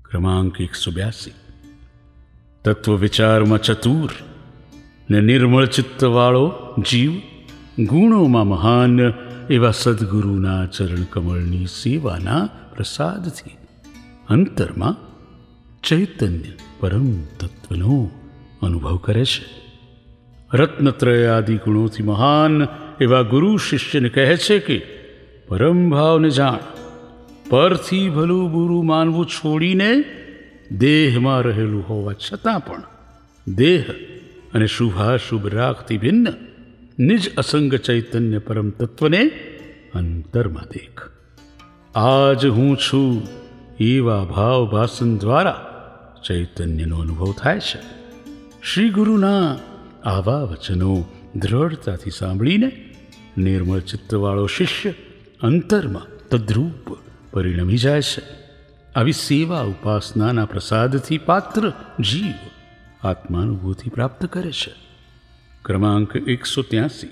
ક્રમાંક 182. તત્વ વિચારમાં ચતુર ને નિર્મળ ચિત્તવાળો જીવ ગુણોમાં મહાન એવા સદગુરુના ચરણ કમળની સેવાના પ્રસાદથી અંતરમાં ચૈતન્ય પરમ તત્વનો અનુભવ કરે છે. રત્નત્રય આદિ ગુણોથી મહાન એવા ગુરુ શિષ્યને કહે છે કે પરમ ભાવને જાણ. પરથી ભલું બુરું માનવું છોડીને દેહમાં રહેલું હોવા છતાં પણ દેહ અને શુભાશુભ રાખથી ભિન્ન નિજ અસંગ ચૈતન્ય પરમ તત્વને અંતરમાં દેખ. આજ હું છું એવા ભાવ ભાષણ દ્વારા ચૈતન્યનો અનુભવ થાય છે. શ્રી ગુરુના આવા વચનો દ્રઢતાથી સાંભળીને નિર્મળ ચિત્તવાળો શિષ્ય અંતરમાં તદ્રૂપ પરિણમી જાય છે. આવી સેવા ઉપાસનાના પ્રસાદથી પાત્ર જીવ આત્માનુભૂતિ પ્રાપ્ત કરે છે. ક્રમાંક 183.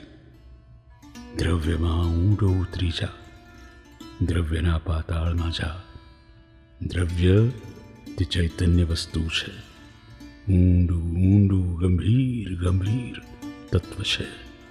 દ્રવ્યમાં ઊંડો ઉતરી જા, દ્રવ્યના પાતાળમાં જા. દ્રવ્ય તે ચૈતન્ય વસ્તુ છે. ઊંડું ઊંડું ગંભીર ગંભીર તત્વ છે.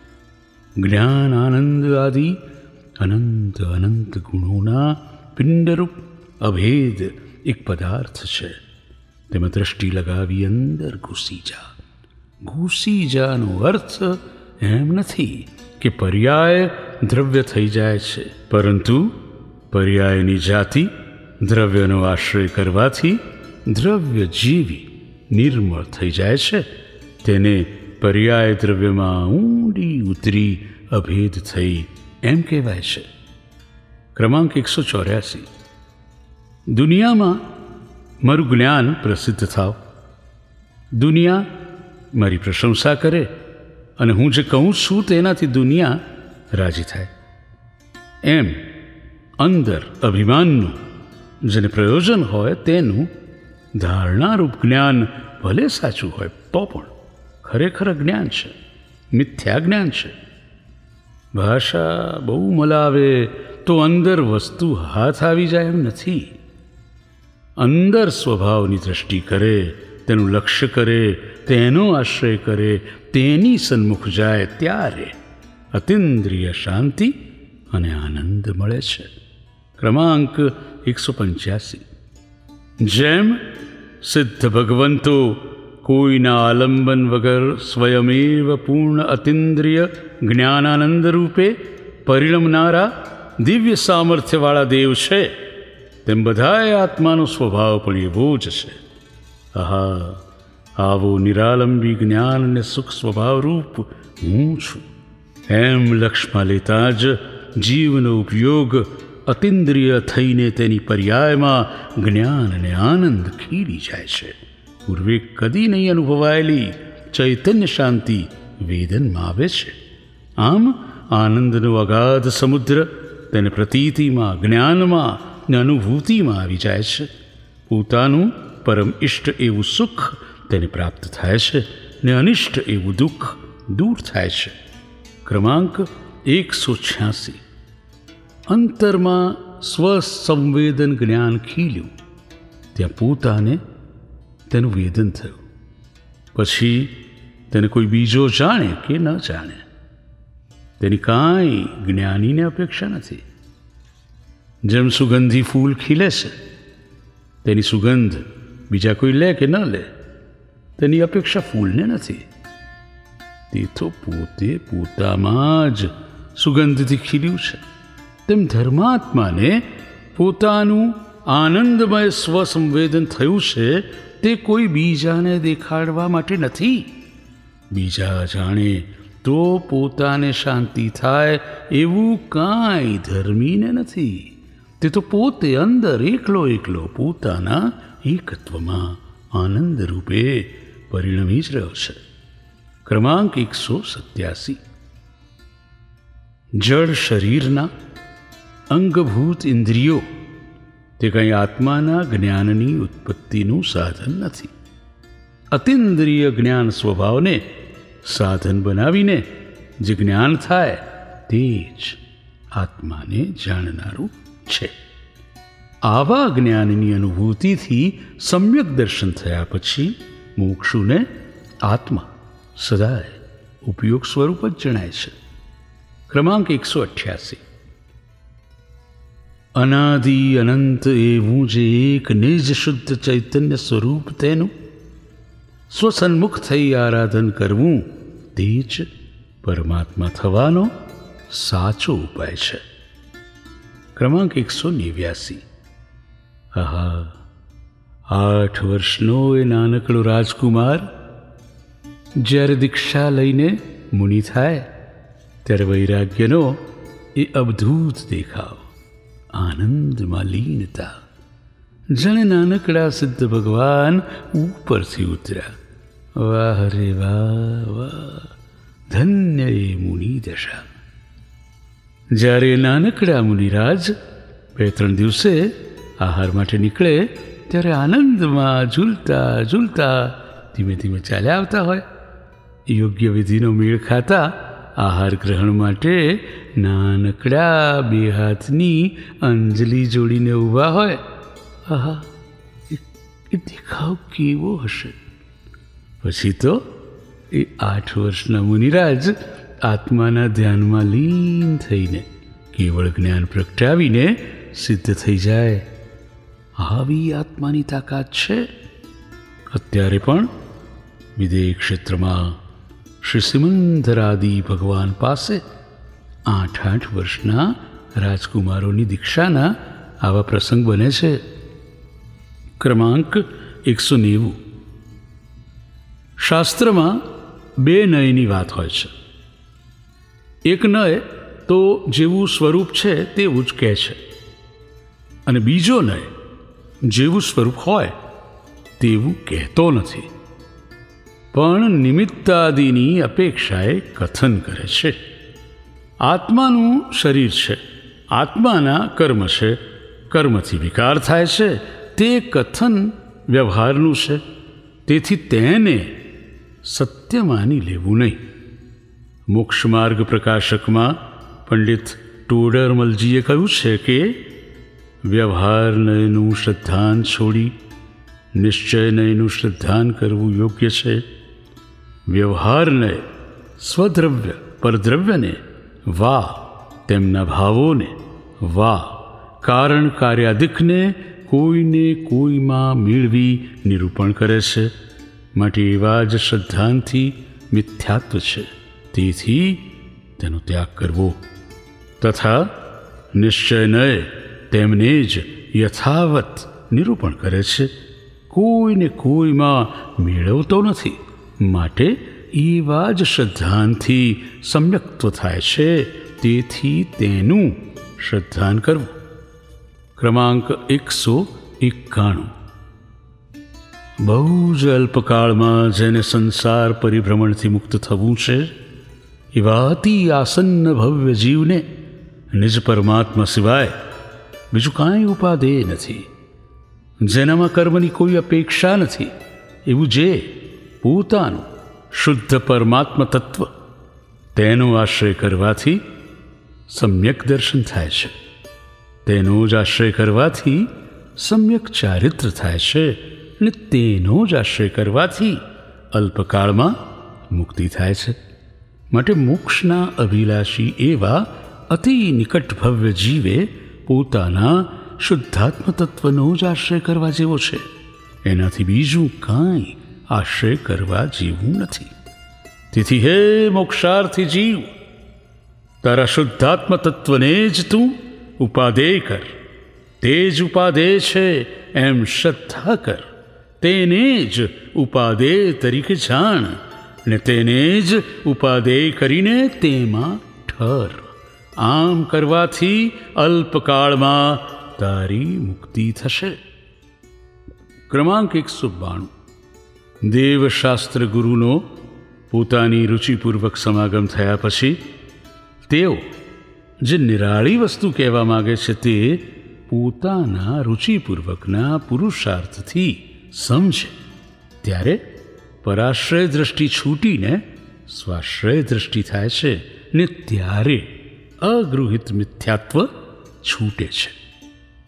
જ્ઞાન આનંદ આદિ અનંત અનંત ગુણોના પિંડરૂપ અભેદ એક પદાર્થ છે. તેમાં દ્રષ્ટિ લગાવી અંદર ઘૂસી જા. ઘૂસી જાનો અર્થ એમ નથી કે પર્યાય દ્રવ્ય થઈ જાય છે, પરંતુ પર્યાયની જાતિ દ્રવ્યનો આશ્રય કરવાથી દ્રવ્ય જીવી નિર્મળ થઈ જાય છે. તેને પર્યાય દ્રવ્યમાં ઊંડી ઉતરી અભેદ થઈ એમ કહેવાય છે. ક્રમાંક 184. દુનિયામાં મારું જ્ઞાન પ્રસિદ્ધ થાવ, દુનિયા મારી પ્રશંસા કરે અને હું જે કહું છું તેનાથી દુનિયા રાજી થાય. એમ અંદર અભિમાનનું જેને પ્રયોજન હોય તેનું ધારણારૂપ જ્ઞાન ભલે સાચું હોય તો પણ ખરેખર જ્ઞાન છે, મિથ્યા જ્ઞાન છે. ભાષા બહુ મલાવે તો અંદર વસ્તુ હાથ આવી જાય એમ નથી. અંદર સ્વભાવની દૃષ્ટિ કરે, તેનું લક્ષ્ય કરે, તેનો આશ્રય કરે, તેની સન્મુખ જાય ત્યારે અતિન્દ્રિય શાંતિ અને આનંદ મળે છે. ક્રમાંક 185. જેમ સિદ્ધ ભગવંતો કોઈના આલંબન વગર સ્વયમેવ પૂર્ણ અતિન્દ્રિય જ્ઞાનાનંદ રૂપે પરિણમનારા દિવ્ય સામર્થ્યવાળા દેવ છે, તેમ બધાએ આત્માનો સ્વભાવ પણ એવો જ છે. આહા, આવો નિરાલંબી જ્ઞાન અને સુખ સ્વભાવરૂપ હું છું એમ લક્ષ્યમાં લેતા જ જીવનો ઉપયોગ અતિન્દ્રિય થઈને તેની પર્યાયમાં જ્ઞાન અને આનંદ ખીલી જાય છે. પૂર્વે કદી નહીં અનુભવાયેલી ચૈતન્ય શાંતિ વેદનમાં આવે છે. આમ આનંદનો અગાધ સમુદ્ર તેને પ્રતીતિમાં, જ્ઞાનમાં ને અનુભૂતિમાં આવી જાય છે. પોતાનું પરમ ઇષ્ટ એવું સુખ તેને પ્રાપ્ત થાય છે ને અનિષ્ટ એવું દુઃખ દૂર થાય છે. ક્રમાંક 186. અંતરમાં સ્વસંવેદન જ્ઞાન ખીલ્યું ત્યાં પોતાને તેનું વેદન થયું. પછી તેને કોઈ બીજો જાણે કે ન જાણે તેની કાંઈ જ્ઞાનીને અપેક્ષા નથી. જેમ સુગંધી ફૂલ ખીલે છે, તેની સુગંધ બીજા કોઈ લે કે ન લે તેની અપેક્ષા ફૂલને નથી. તે તો પોતે પોતામાં જ સુગંધથી ખીલ્યું છે. તેમ ધર્માત્માને પોતાનું આનંદમય સ્વસંવેદન થયું છે તે કોઈ બીજાને દેખાડવા માટે નથી. બીજા જાણે તો પોતાને શાંતિ થાય એવું કાંઈ ધર્મીને નથી. તે તો પોતે અંદર એકલો એકલો પોતાના એકત્વમાં આનંદ રૂપે પરિણમી જ રહ્યો છે. ક્રમાંક 187. જળ શરીરના અંગભૂત ઇન્દ્રિયો તે કંઈ આત્માના જ્ઞાનની ઉત્પત્તિનું સાધન નથી. અતિન્દ્રિય જ્ઞાન સ્વભાવને સાધન બનાવીને જે જ્ઞાન થાય તે જ આત્માને જાણનારું છે. આવા જ્ઞાનની અનુભૂતિથી સમ્યક દર્શન થયા પછી મુમુક્ષુને આત્મા સદાય ઉપયોગ સ્વરૂપ જ જણાય છે. ક્રમાંક 188. અનાદિ અનંત એવું જે એક નિજ શુદ્ધ ચૈતન્ય સ્વરૂપ તેનું સ્વસન્મુખ થઈ આરાધન કરવું તે જ પરમાત્મા થવાનો સાચો ઉપાય છે. ક્રમાંક 189. આહા, 8 વર્ષનો એ નાનકડો રાજકુમાર જ્યારે દીક્ષા લઈને મુનિ થાય ત્યારે વૈરાગ્યનો એ અદ્ભુત દેખાવ, આનંદમાં લીનતા, જાણે નાનકડા સિદ્ધ ભગવાન ઉપરથી ઉતર્યા. વાહ રે વાહ, વાહ, ધન્ય એ મુનિ દશા. જ્યારે નાનકડા મુનિરાજ 2-3 દિવસે આહાર માટે નીકળે ત્યારે આનંદમાં ઝૂલતા ઝૂલતા ધીમે ધીમે ચાલ્યા આવતા હોય. યોગ્ય વિધિનો મેળ ખાતા આહાર ગ્રહણ માટે નાનકડા 2 હાથની અંજલિ જોડીને ઊભા હોય. આહા, એ દેખાવ કેવો હશે! પછી તો એ 8 વર્ષના મુનિરાજ આત્માના ધ્યાનમાં લીન થઈને કેવળ જ્ઞાન પ્રગટાવીને સિદ્ધ થઈ જાય. આવી આત્માની તાકાત છે. અત્યારે પણ વિદેહ ક્ષેત્રમાં શ્રી સિમંદરાદિ ભગવાન પાસે 8 વર્ષના રાજકુમારોની દીક્ષાના આવા પ્રસંગ બને છે. ક્રમાંક 190. શાસ્ત્રમાં 2 નયની વાત હોય છે. એક નય તો જેવું સ્વરૂપ છે તેવું જ કહે છે, અને બીજો નય જેવું સ્વરૂપ હોય તેવું કહેતો નથી, પણ નિમિત્તાદિની અપેક્ષાએ કથન કરે છે. આત્માનું શરીર છે, આત્માના કર્મ છે, કર્મથી વિકાર થાય છે, તે કથન વ્યવહારનું છે. તેથી તેને સત્ય માની લેવું નહીં. મોક્ષ માર્ગ પ્રકાશકમાં પંડિત ટોડરમલજીએ કહ્યું છે કે વ્યવહાર નયનું શ્રદ્ધાન છોડી નિશ્ચય નયનું શ્રદ્ધાન કરવું યોગ્ય છે. વ્યવહારને, સ્વદ્રવ્ય પરદ્રવ્યને, વા તેમના ભાવોને, વા કારણ કાર્યાદિકને કોઈને કોઈમાં મેળવી નિરૂપણ કરે છે. માટે એવા જ શ્રદ્ધાનથી મિથ્યાત્વ છે, તેથી તેનો ત્યાગ કરવો. તથા નિશ્ચયનય તેમને જ યથાવત નિરૂપણ કરે છે, કોઈને કોઈમાં મેળવતો નથી. માટે એવા જ શ્રદ્ધાનથી સમ્યક્ત્વ થાય છે, તેથી તેનું શ્રદ્ધાન કરવું. ક્રમાંક 191. બહુ જ અલ્પકાળમાં જેને સંસાર પરિભ્રમણથી મુક્ત થવું છે એવા અતિ આસન્ન ભવ્ય જીવને નિજ પરમાત્મા સિવાય બીજું કાંઈ ઉપાદેય નથી, જેનામાં કર્મની કોઈ અપેક્ષા નથી, એવું જે પોતાનું શુદ્ધ પરમાત્મ તત્વ તેનો આશ્રય કરવાથી સમ્યક દર્શન થાય છે. તેનો જ આશ્રય કરવાથી સમ્યક ચારિત્ર થાય છે, અને તેનો જ આશ્રય કરવાથી અલ્પકાળમાં મુક્તિ થાય છે. માટે મોક્ષના અભિલાષી એવા અતિ નિકટ ભવ્ય જીવે પોતાના શુદ્ધાત્મ તત્વનો જ આશ્રય કરવા જેવો છે. એનાથી બીજું કાંઈ આશ્રય કરવા જેવું નથી. તેથી હે મોક્ષાર્થી જીવ, તારા શુદ્ધાત્મ તત્વને જ તું ઉપાદેય કર. તે જ ઉપાદેય છે એમ શ્રદ્ધા કર. તેને જ ઉપાદેય તરીકે જાણ, ને તેને જ ઉપાદેય કરીને તેમાં ઠર. આમ કરવાથી અલ્પકાળમાં તારી મુક્તિ થશે. ક્રમાંક 192. દેવશાસ્ત્ર ગુરુનો પોતાની રુચિપૂર્વક સમાગમ થયા પછી તેઓ જે નિરાળી વસ્તુ કહેવા માગે છે તે પોતાના રુચિપૂર્વકના પુરુષાર્થથી સમજે ત્યારે પરાશ્રય દ્રષ્ટિ છૂટીને સ્વાશ્રય દ્રષ્ટિ થાય છે, ને ત્યારે અગૃહિત મિથ્યાત્વ છૂટે છે.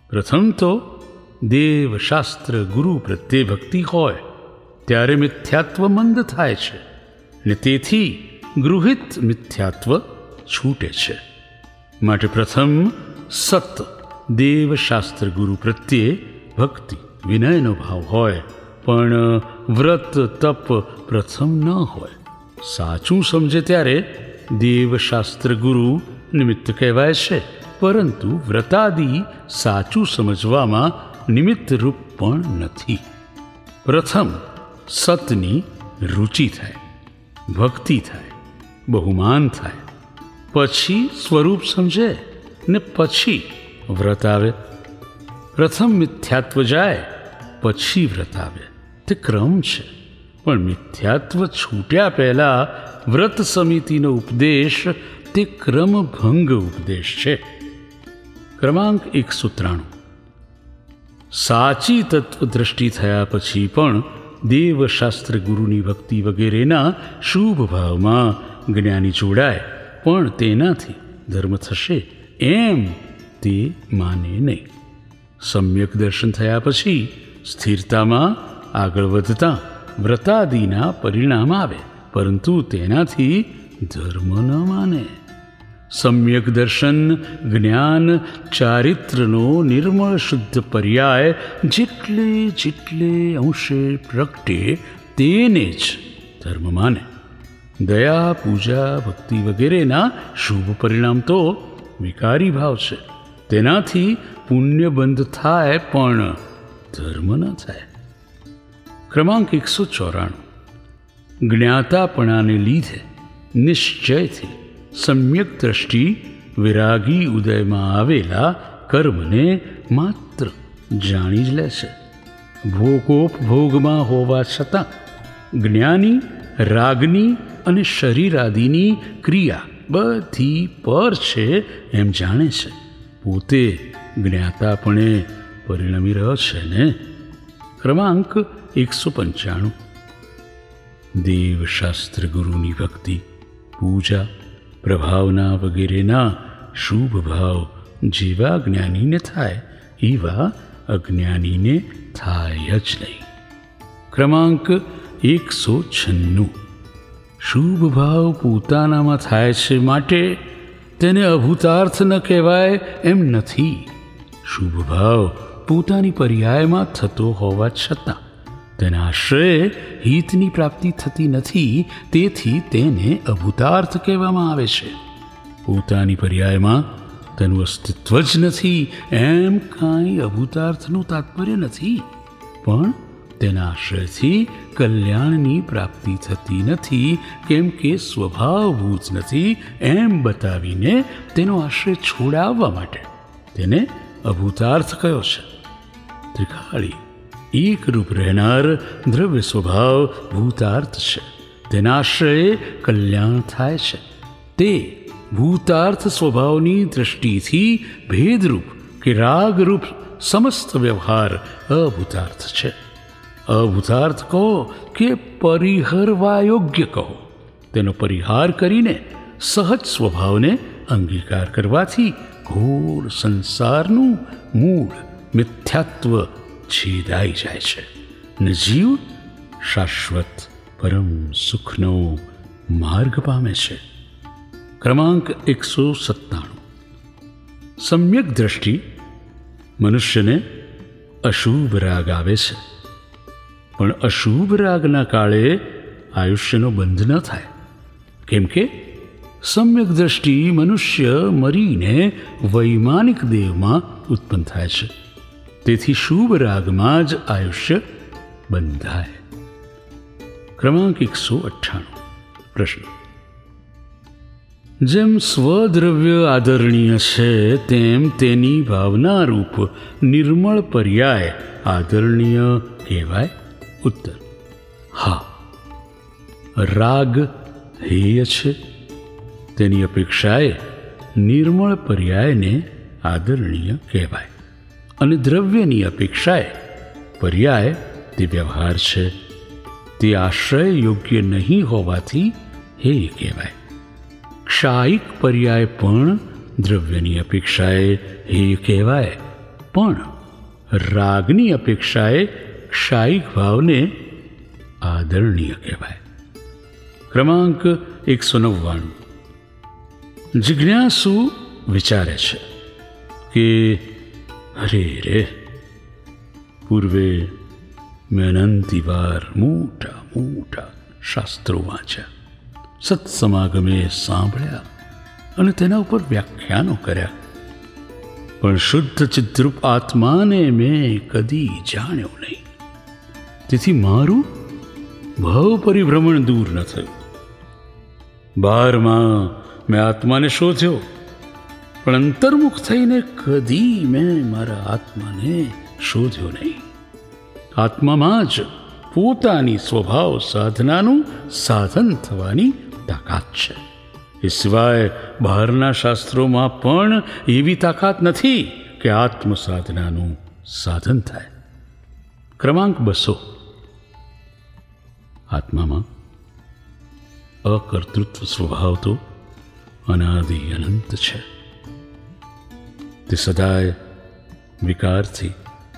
પ્રથમ તો દેવ, શાસ્ત્ર, ગુરુ પ્રત્યે ભક્તિ હોય ત્યારે મિથ્યાત્વ મંદ થાય છે ને તેથી ગૃહિત મિથ્યાત્વ છૂટે છે. માટે પ્રથમ સત, દેવ, શાસ્ત્ર, ગુરુ પ્રત્યે ભક્તિ, વિનયનો ભાવ હોય, પણ વ્રત, તપ પ્રથમ ન હોય. સાચું સમજે ત્યારે દેવ, શાસ્ત્ર, ગુરુ નિમિત્ત કહેવાય છે, પરંતુ વ્રતાદિ સાચું સમજવામાં નિમિત્ત રૂપ પણ નથી. પ્રથમ સતની રુચિ થાય, ભક્તિ થાય, બહુમાન થાય, પછી સ્વરૂપ સમજે ને પછી વ્રત આવે. પ્રથમ મિથ્યાત્વ જાય પછી વ્રત આવે, તે ક્રમ છે. પણ મિથ્યાત્વ છૂટ્યા પહેલા વ્રત સમિતિનો ઉપદેશ તે ક્રમભંગ ઉપદેશ છે. ક્રમાંક 193. સાચી તત્વદ્રષ્ટિ થયા પછી પણ દેવ, શાસ્ત્ર, ગુરુની ભક્તિ વગેરેના શુભ ભાવમાં જ્ઞાની જોડાય પણ તેનાથી ધર્મ થશે એમ તે માને નહીં. સમ્યક દર્શન થયા પછી સ્થિરતામાં આગળ વધતા વ્રતાદિના પરિણામ આવે, પરંતુ તેનાથી ધર્મ ન માને. સમ્યક દર્શન, જ્ઞાન, ચારિત્રનો નિર્મળ શુદ્ધ પર્યાય જેટલે અંશે પ્રગટે તેને જ ધર્મ માને. દયા, પૂજા, ભક્તિ વગેરેના શુભ પરિણામ તો વિકારી ભાવ છે. તેનાથી પુણ્ય બંધ થાય પણ ધર્મ ન થાય. ક્રમાંક 194. જ્ઞાતાપણાને લીધે નિશ્ચયથી સમ્યક દ્રષ્ટિ વિરાગી ઉદયમાં આવેલા કર્મને માત્ર જાણી જ લે છે. ભોગોપભોગમાં હોવા છતાં જ્ઞાની રાગની અને શરીરાદિની ક્રિયા બધી પર છે એમ જાણે છે. પોતે જ્ઞાતાપણે પરિણમી રહ્યો છે ને. ક્રમાંક 195. દેવ, શાસ્ત્ર, ગુરુની ભક્તિ, પૂજા, પ્રભાવના વગેરેના શુભ ભાવ જેવા જ્ઞાનીને થાય એવા અજ્ઞાનીને થાય જ નહીં. ક્રમાંક 196. શુભ ભાવ પોતાનામાં થાય છે માટે તેને અભૂતાર્થ ન કહેવાય એમ નથી. શુભ ભાવ પોતાની પર્યાયમાં થતો હોવા છતાં તેના આશ્રયે હિતની પ્રાપ્તિ થતી નથી, તેથી તેને અભૂતાર્થ કહેવામાં આવે છે. પોતાની પર્યાયમાં તેનું અસ્તિત્વ જ નથી એમ કાંઈ અભૂતાર્થનું તાત્પર્ય નથી, પણ તેના આશ્રયથી કલ્યાણની પ્રાપ્તિ થતી નથી, કેમ કે સ્વભાવભૂત નથી એમ બતાવીને તેનો આશ્રય છોડાવવા માટે તેને અભૂતાર્થ કયો છે. ત્રિકાળી એકરૂપ રહેનાર દ્રવ્ય સ્વભાવ ભૂતાર્થ છે. તેના આશ્રયે કલ્યાણ થાય છે. તે ભૂતાર્થ સ્વભાવની દૃષ્ટિથી ભેદરૂપ કે રાગરૂપ સમસ્ત વ્યવહાર અભૂતાર્થ છે. અભૂતાર્થ કહો કે પરિહરવા યોગ્ય કહો, તેનો પરિહાર કરીને સહજ સ્વભાવને અંગીકાર કરવાથી ઘોર સંસારનું મૂળ મિથ્યાત્વ છેદાઈ જાય છે ને જીવ શાશ્વત પરમ સુખનો માર્ગ પામે છે. ક્રમાંક 197. સમ્યક દ્રષ્ટિ મનુષ્યને અશુભ રાગ આવે છે, પણ અશુભ રાગના કાળે આયુષ્યનો બંધ ન થાય, કેમ કે સમ્યક દ્રષ્ટિ મનુષ્ય મરીને વૈમાનિક દેહમાં ઉત્પન્ન થાય છે. તેથી શુભ રાગમાં જ આયુષ્ય બંધાય. ક્રમાંક 198. પ્રશ્ન. જેમ સ્વદ્રવ્ય આદરણીય છે તેમ તેની ભાવનારૂપ નિર્મળ પર્યાય આદરણીય કહેવાય? ઉત્તર. હા, રાગ હેય છે, તેની અપેક્ષાએ નિર્મળ પર્યાયને આદરણીય કહેવાય, અને દ્રવ્યની અપેક્ષાએ પર્યાય તે વ્યવહાર છે, તે આશ્રય યોગ્ય નહીં હોવાથી હેય કહેવાય. ક્ષાયિક પર્યાય પણ દ્રવ્યની અપેક્ષાએ હેય કહેવાય, પણ રાગની અપેક્ષાએ ક્ષાયિક ભાવને આદરણીય કહેવાય. ક્રમાંક 199. જિજ્ઞાસુ વિચારે છે કે અરે રે, પૂર્વે મેં અનંતી વાર મોટા મોટા શાસ્ત્રો વાંચ્યા, સત્સમાગમે સાંભળ્યા અને તેના ઉપર વ્યાખ્યાનો કર્યા, પણ શુદ્ધ ચિદ્રૂપ આત્માને મેં કદી જાણ્યો નહીં. તેથી મારું ભાવ પરિભ્રમણ દૂર ન થયું. બહારમાં મેં આત્માને શોધ્યો, પણ અંતર્મુખ થઈને કદી મેં મારા આત્માને શોધ્યો નહીં. આત્મામાં જ પોતાની સ્વભાવ સાધનાનું સાધન થવાની તાકાત છે. એ સિવાય બહારના શાસ્ત્રોમાં પણ એવી તાકાત નથી કે આત્મ સાધનાનું સાધન થાય. ક્રમાંક 200. આત્મામાં અકર્તૃત્વ સ્વભાવ તો અનાદિ અનંત છે. તે સદાય વિકારથી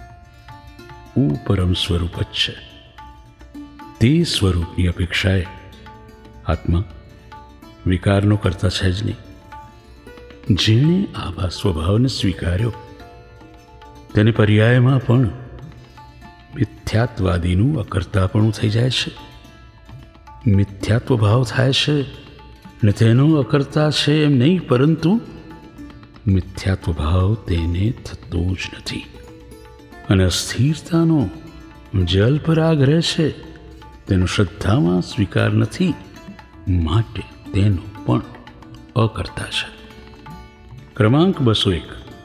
ઉપરમ સ્વરૂપ જ છે. તે સ્વરૂપની અપેક્ષાએ આત્મા વિકારનો કરતા છે જ નહીં. જેણે આવા સ્વભાવને સ્વીકાર્યો તેને પર્યાયમાં પણ મિથ્યાત્વાદીનું અકર્તાપણું થઈ જાય છે. મિથ્યાત્વ ભાવ થાય છે ને તેનો અકર્તા છે એમ નહીં, પરંતુ મિથ્યાત્વ ભાવ તેને થતો જ નથી. અને અસ્થિરતાનો જે અલ્પરાગ રહે છે તેનો શ્રદ્ધામાં સ્વીકાર નથી, માટે તેનો પણ અકર્તા છે. ક્રમાંક 201.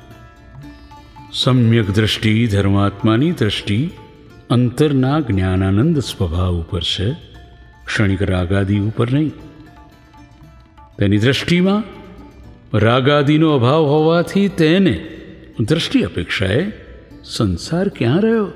સમ્યક દ્રષ્ટિ ધર્માત્માની દ્રષ્ટિ અંતરના જ્ઞાનાનંદ સ્વભાવ ઉપર છે, ક્ષણિક રાગાદિ ઉપર નહીં. તેની દ્રષ્ટિમાં રાગાદિનો અભાવ હોવાથી તેને દ્રષ્ટિ અપેક્ષાએ સંસાર ક્યાં રહ્યો?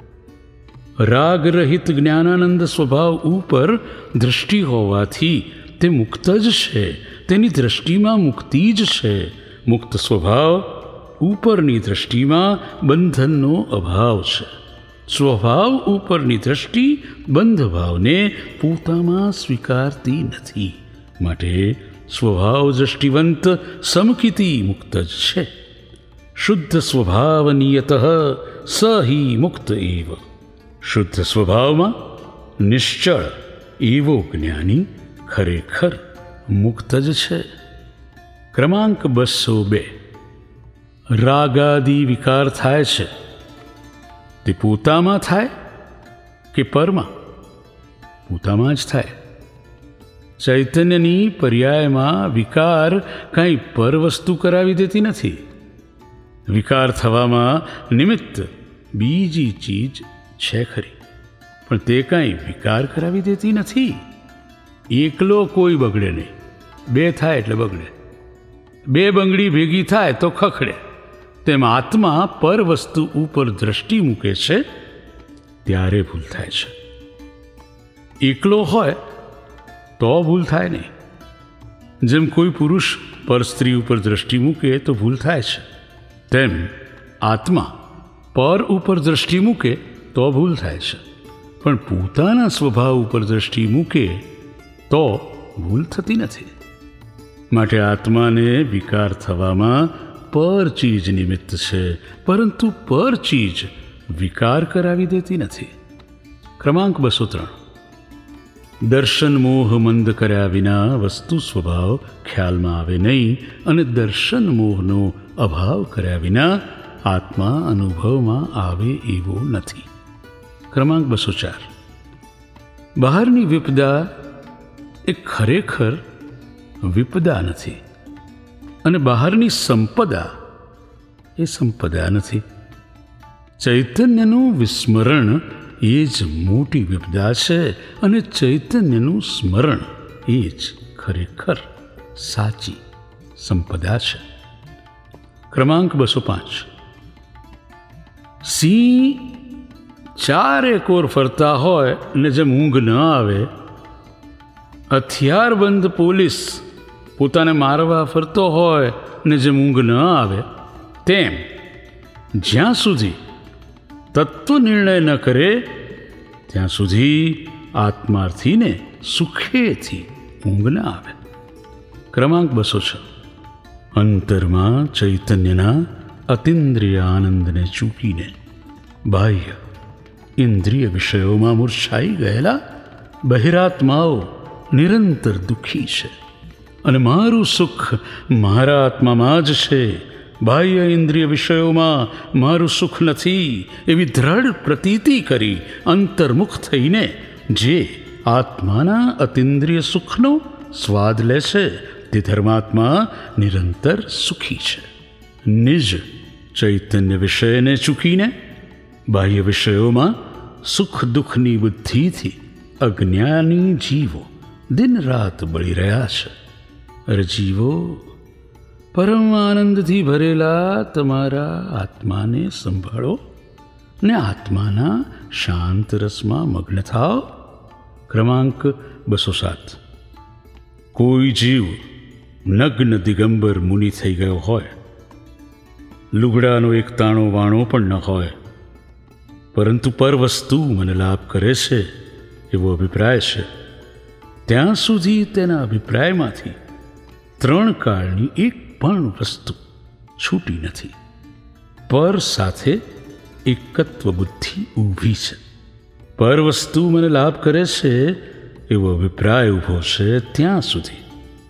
રાગરહિત જ્ઞાનાનંદ સ્વભાવ ઉપર દ્રષ્ટિ હોવાથી તે મુક્ત જ છે. તેની દ્રષ્ટિમાં મુક્તિ જ છે. મુક્ત સ્વભાવ ઉપરની દ્રષ્ટિમાં બંધનનો અભાવ છે. સ્વભાવ ઉપરની દ્રષ્ટિ બંધ ભાવને પોતામાં સ્વીકારતી નથી, માટે સ્વભાવ દ્રષ્ટિવંત સમકિતિ મુક્ત જ છે. શુદ્ધ સ્વભાવ નિયતઃ સ હિ મુક્ત એવ. શુદ્ધ સ્વભાવમાં નિશ્ચળ એવો જ્ઞાની ખરેખર મુક્ત જ છે. ક્રમાંક 202. રાગાદિ વિકાર થાય છે તે પોતામાં થાય કે પરમાં? પોતામાં જ થાય. ચૈતન્યની પર્યાયમાં વિકાર કાંઈ પર વસ્તુ કરાવી દેતી નથી. વિકાર થવામાં નિમિત્ત બીજી ચીજ છે ખરી, પણ તે કાંઈ વિકાર કરાવી દેતી નથી. એકલો કોઈ બગડે નહીં, બે થાય એટલે બગડે. બે બંગડી ભેગી થાય તો ખખડે. તેમ આત્મા પર વસ્તુ ઉપર દ્રષ્ટિ મૂકે છે ત્યારે ભૂલ થાય છે. એકલો હોય તો ભૂલ થાય નહીં. જેમ કોઈ પુરુષ પર સ્ત્રી ઉપર દ્રષ્ટિ મૂકે તો ભૂલ થાય છે, તેમ આત્મા પર ઉપર દ્રષ્ટિ મૂકે તો ભૂલ થાય છે. પણ પોતાના સ્વભાવ ઉપર દ્રષ્ટિ મૂકે તો ભૂલ થતી નથી. માટે આત્માને વિકાર થવામાં પર ચીજ નિમિત્ત છે, પરંતુ પર ચીજ વિકાર કરાવી દેતી નથી. ક્રમાંક 203. દર્શન મોહ મંદ કર્યા વિના વસ્તુ સ્વભાવ ખ્યાલમાં આવે નહીં, અને દર્શન મોહનો અભાવ કર્યા વિના આત્મા અનુભવમાં આવે એવો નથી. ક્રમાંક 204. બહારની વિપદા એ ખરેખર વિપદા નથી, અને બહારની સંપદા એ સંપદા નથી. ચૈતન્યનું વિસ્મરણ એ જ મોટી વિપદા છે, અને ચૈતન્યનું સ્મરણ એ જ ખરેખર સાચી સંપદા છે. ક્રમાંક 205. સિંહ ચારે કોર ફરતા હોય ને જેમ ઊંઘ ન આવે, હથિયારબંધ પોલીસ પોતાને મારવા ફરતો હોય ને જેમ ઊંઘ ન આવે, તેમ જ્યાં સુધી તત્વ નિર્ણય ન કરે ત્યાં સુધી આત્માર્થીને સુખેથી ઊંઘ ન આવે. ક્રમાંક 206. અંતરમાં ચૈતન્યના અતિન્દ્રિય આનંદને ચૂકીને બાહ્ય ઇન્દ્રિય વિષયોમાં મૂર્છાઈ ગયેલા બહિરાત્માઓ નિરંતર દુઃખી છે અને મારું સુખ મારા આત્મામાં જ છે, બાહ્ય ઇન્દ્રિય વિષયોમાં મારું સુખ નથી એવી દ્રઢ પ્રતીતિ કરી અંતર્મુખ થઈને જે આત્માના અતિન્દ્રિય સુખનો સ્વાદ લે છે તે ધર્માત્મા નિરંતર સુખી છે. નિજ ચૈતન્ય વિષયને ચૂકીને બાહ્ય વિષયોમાં સુખ દુઃખની બુદ્ધિથી અજ્ઞાની જીવો દિન રાત બળી રહ્યા છે. અરે જીવો, પરમ આનંદથી ભરેલા તમારા આત્માને સંભાળો ને આત્માના શાંત રસમાં મગ્ન થાઓ. ક્રમાંક 207. કોઈ જીવ નગ્ન દિગંબર મુનિ થઈ ગયો હોય, લુગડાનો એક તાણો વાણો પણ ન હોય, પરંતુ પર વસ્તુ મને લાભ કરે છે એવો અભિપ્રાય છે, ત્યાં સુધી તેના અભિપ્રાયમાંથી 3 કાળની એક પણ વસ્તુ છૂટી નથી. પર સાથે એકત્વ બુદ્ધિ ઊભી છે. પર વસ્તુ મને લાભ કરે છે એવો અભિપ્રાય ઊભો છે ત્યાં સુધી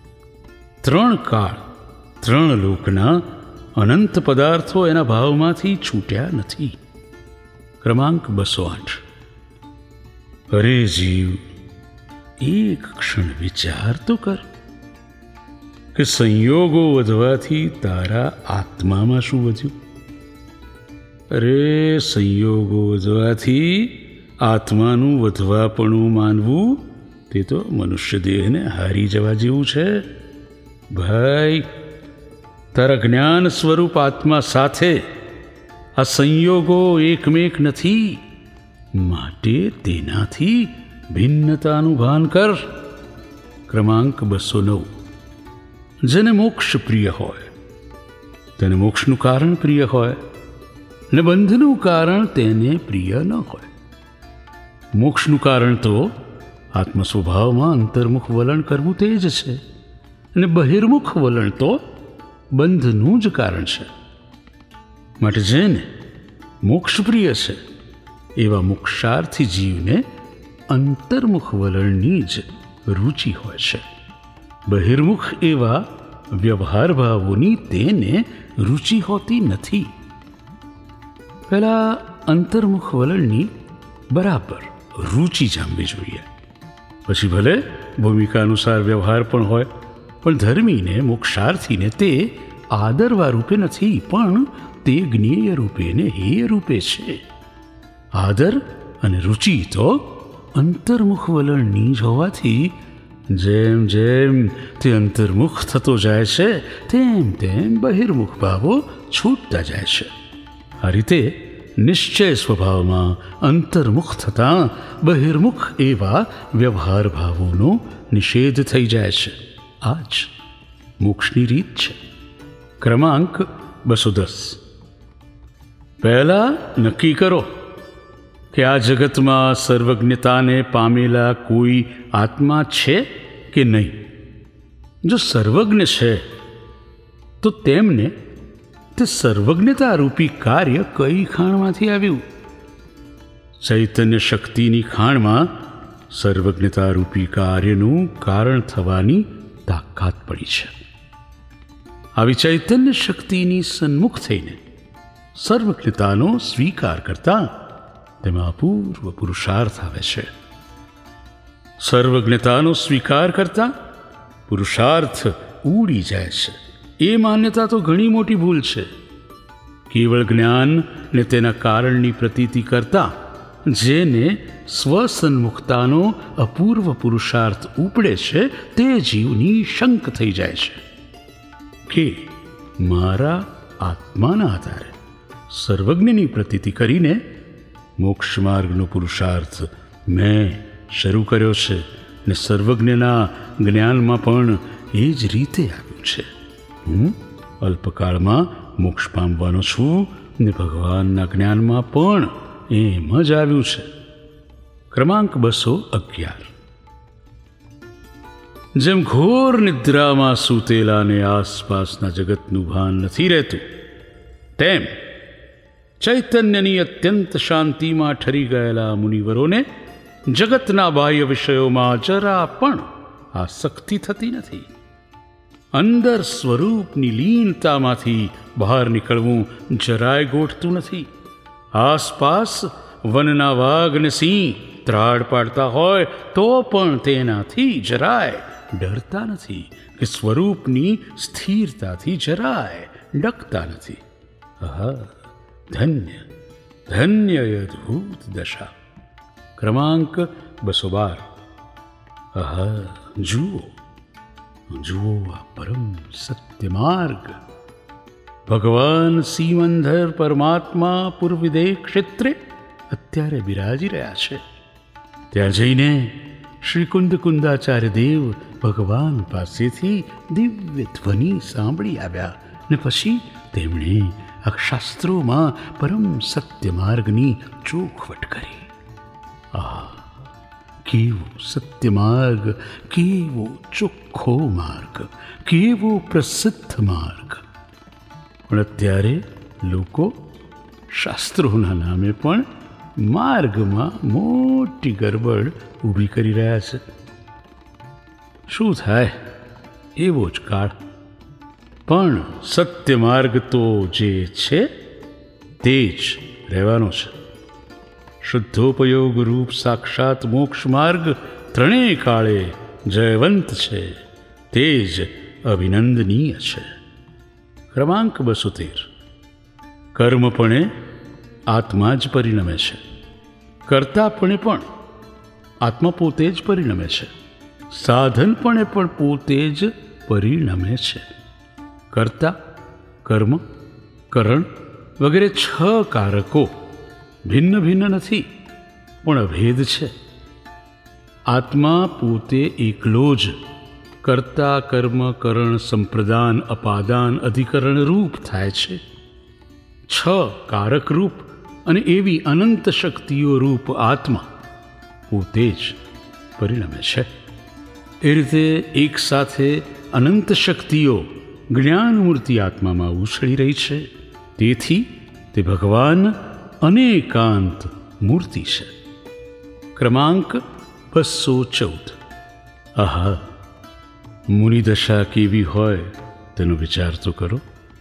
3 કાળ 3 લોકના અનંત પદાર્થો એના ભાવમાંથી છૂટ્યા નથી. ક્રમાંક 208. અરે જીવ, એક ક્ષણ વિચાર તો કર કે સંયોગો વધવાથી તારા આત્મામાં શું વધ્યું? અરે સંયોગો વધવાથી આત્માનું વધવાપણું માનવું તે તો મનુષ્ય દેહને હારી જવા જેવું છે. ભાઈ, તારા જ્ઞાન સ્વરૂપ આત્મા સાથે આ સંયોગો એકમેક નથી, માટે તેનાથી ભિન્નતાનું ભાન કર. ક્રમાંક 209. જેને મોક્ષ પ્રિય હોય તેને મોક્ષનું કારણ પ્રિય હોય ને બંધનું કારણ તેને પ્રિય ન હોય. મોક્ષનું કારણ તો આત્મ સ્વભાવમાં અંતર્મુખ વલણ કરવું તે જ છે અને બહિર્મુખ વલણ તો બંધનું જ કારણ છે. માટે જેને મોક્ષ પ્રિય છે એવા મોક્ષાર્થી જીવને અંતર્મુખ વલણની જ રુચિ હોય છે. બહિર્મુખ એવા વ્યવહાર ભાવોની તેને રુચિ હોતી નથી. પહેલાં અંતર્મુખ વલણની બરાબર રુચિ જામવી જોઈએ, પછી ભલે ભૂમિકા અનુસાર વ્યવહાર પણ હોય, પણ ધર્મીને મોક્ષાર્થીને તે આદરવા રૂપે નથી, પણ તે જ્ઞેય રૂપે ને હેય રૂપે છે. આદર અને રુચિ તો અંતર્મુખ વલણની જ હોવાથી જેમ જેમ તે અંતર્મુખ થતો જાય છે તેમ તેમ બહિર્મુખ ભાવો છૂટતા જાય છે. આ રીતે નિશ્ચય સ્વભાવમાં અંતર્મુખ થતાં બહિર્મુખ એવા વ્યવહાર ભાવોનો નિષેધ થઈ જાય છે. આ જ મોક્ષની રીત છે. ક્રમાંક 210. પહેલાં નક્કી કરો કે આ જગતમાં સર્વજ્ઞતાને પામેલા કોઈ આત્મા છે કે નહીં. જો સર્વજ્ઞ છે તો તેમને તે સર્વજ્ઞતા રૂપી કાર્ય કઈ ખાણમાંથી આવ્યું? ચૈતન્ય શક્તિની ખાણમાં સર્વજ્ઞતા રૂપી કાર્યનું કારણ થવાની તાકાત પડી છે. આવી ચૈતન્ય શક્તિની સન્મુખ થઈને સર્વજ્ઞતાનો સ્વીકાર કરતા તેમાં અપૂર્વ પુરુષાર્થ આવે છે. સર્વજ્ઞતાનો સ્વીકાર કરતા પુરુષાર્થ ઉડી જાય છે. એ માન્યતા તો ઘણી મોટી ભૂલ છે. કેવળ જ્ઞાન ને તેના કારણની પ્રતીતિ કરતા જેને સ્વસન્મુખતાનો અપૂર્વ પુરુષાર્થ ઉપડે છે તે જીવની શંક થઈ જાય છે કે મારા આત્માના આધારે સર્વજ્ઞની પ્રતીતિ કરીને મોક્ષ માર્ગનો પુરુષાર્થ મેં શરૂ કર્યો છે ને સર્વજ્ઞના જ્ઞાનમાં પણ એ જ રીતે આવ્યું છે. હું અલ્પકાળમાં મોક્ષ પામવાનો છું ને ભગવાનના જ્ઞાનમાં પણ એમ જ આવ્યું છે. ક્રમાંક 211. જેમ ઘોર નિદ્રામાં સૂતેલાને આસપાસના જગતનું ભાન નથી રહેતું, તેમ ચૈતન્યની અત્યંત શાંતિમાં ઠરી ગયેલા મુનિવરોને જગતના બાહ્ય વિષયોમાં જરા પણ આસક્તિ થતી નથી. અંદર સ્વરૂપની લીનતામાંથી બહાર નીકળવું જરાય ગોઠતું નથી. આસપાસ વનના વાઘ અને સિંહ ત્રાડ પાડતા હોય તો પણ તેનાથી જરાય ડરતા નથી કે સ્વરૂપની સ્થિરતાથી જરાય ડકતા નથી. આહા, ધન્ય ધન્ય અદ્ભુત દશા. ક્રમાંક 212. આહા, જુઓ જુઓ આ પરમ સત્ય માર્ગ. ભગવાન સિમંદર પરમાત્મા પૂર્વદે ક્ષેત્રે અત્યારે બિરાજી રહ્યા છે. ત્યાં જઈને શ્રી કુંદાચાર્ય દેવ ભગવાન પાસેથી દિવ્ય ધ્વનિ સાંભળી આવ્યા ને પછી તેમણે આ શાસ્ત્રોમાં પરમ સત્ય માર્ગની ચોખવટ કરી. આ કેવો સત્ય માર્ગ, કેવો ચોખ્ખો માર્ગ, કેવો પ્રસિદ્ધ માર્ગ! પણ અત્યારે લોકો શાસ્ત્રોના નામે પણ માર્ગમાં મોટી ગરબડ ઊભી કરી રહ્યા છે. શું થાય, એવો જ કાળ. પણ સત્ય માર્ગ તો જે છે તે જ રહેવાનો છે. શુદ્ધોપયોગ રૂપ સાક્ષાત મોક્ષ માર્ગ ત્રણેય કાળે જયવંત છે, તે જ અભિનંદનીય છે. ક્રમાંક 213. કર્મપણે આત્મા જ પરિણમે છે, કર્તાપણે પણ આત્મા પોતે જ પરિણમે છે, સાધનપણે પણ પોતે જ પરિણમે છે. કર્તા, કર્મ, કરણ વગેરે 6 કારકો ભિન્ન ભિન્ન નથી પણ અભેદ છે. આત્મા પોતે એકલો જ કર્તા, કર્મ, કરણ, સંપ્રદાન, અપાદાન, અધિકરણ રૂપ થાય છે. 6 કારક રૂપ અને એવી અનંત શક્તિઓ રૂપ આત્મા પોતે જ પરિણમે છે. એ રીતે એક સાથે અનંત શક્તિઓ જ્ઞાનમૂર્તિ આત્મામાં ઉછળી રહી છે. તેથી તે ભગવાન અનેકાંત મૂર્તિ છે. ક્રમાંક 214. આહા, મુનિદશા કેવી હોય તેનો વિચાર તો કરો.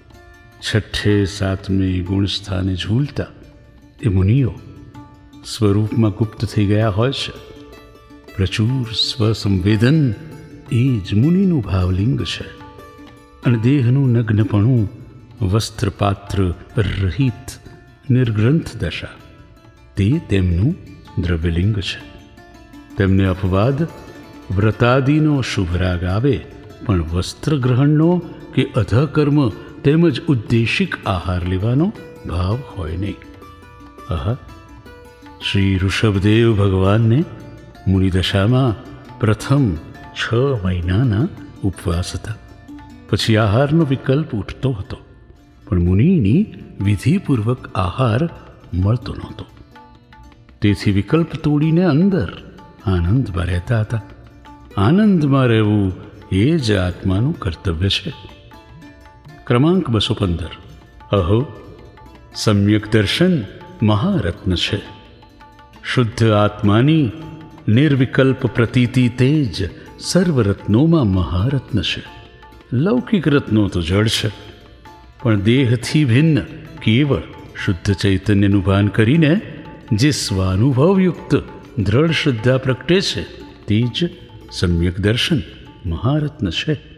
6ઠે 7મે ગુણસ્થાને ઝૂલતા એ મુનિઓ સ્વરૂપમાં ગુપ્ત થઈ ગયા હોય છે. પ્રચુર સ્વસંવેદન એ જ મુનિનું ભાવલિંગ છે. અને દેહનું નગ્નપણું વસ્ત્રપાત્ર રહિત નિર્ગ્રંથ દશા તે તેમનું દ્રવ્યલિંગ છે. તેમને અપવાદ વ્રતાદિનો શુભ રાગ આવે પણ વસ્ત્રગ્રહણનો કે અધકર્મ તેમજ ઉદ્દેશિક આહાર લેવાનો ભાવ હોય નહીં. આહા, શ્રી ઋષભદેવ ભગવાનને મુનિદશામાં પ્રથમ 6 મહિનાના ઉપવાસ હતા. પછી આહારનો વિકલ્પ ઉઠતો હતો, પણ મુનિની વિધિપૂર્વક આહાર મળતો નહોતો. તેથી વિકલ્પ તોડીને અંદર આનંદમાં રહેતા હતા. આનંદમાં રહેવું એ જ આત્માનું કર્તવ્ય છે. ક્રમાંક 215. અહો, સમ્યક દર્શન મહારત્ન છે. શુદ્ધ આત્માની નિર્વિકલ્પ પ્રતીતિ તે જ સર્વરત્નોમાં મહારત્ન છે. લૌકિક રત્નો તો જળ છે, પણ દેહથી ભિન્ન કેવળ શુદ્ધ ચૈતન્યનું ભાન કરીને જે સ્વાનુભવયુક્ત દ્રઢ શ્રદ્ધા પ્રગટે છે તે જ સમ્યક દર્શન મહારત્ન છે.